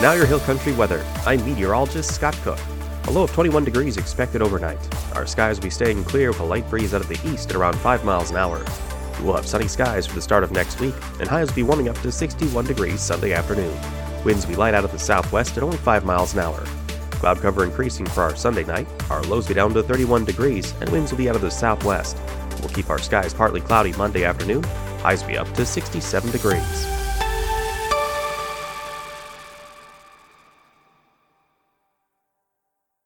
Now your Hill Country weather. I'm meteorologist Scott Cook. A low of 21 degrees expected overnight. Our skies will be staying clear with a light breeze out of the east at around 5 miles an hour. We'll have sunny skies for the start of next week, and highs will be warming up to 61 degrees Sunday afternoon. Winds will be light out of the southwest at only 5 miles an hour. Cloud cover increasing for our Sunday night. Our lows will be down to 31 degrees, and winds will be out of the southwest. We'll keep our skies partly cloudy Monday afternoon. Highs will be up to 67 degrees.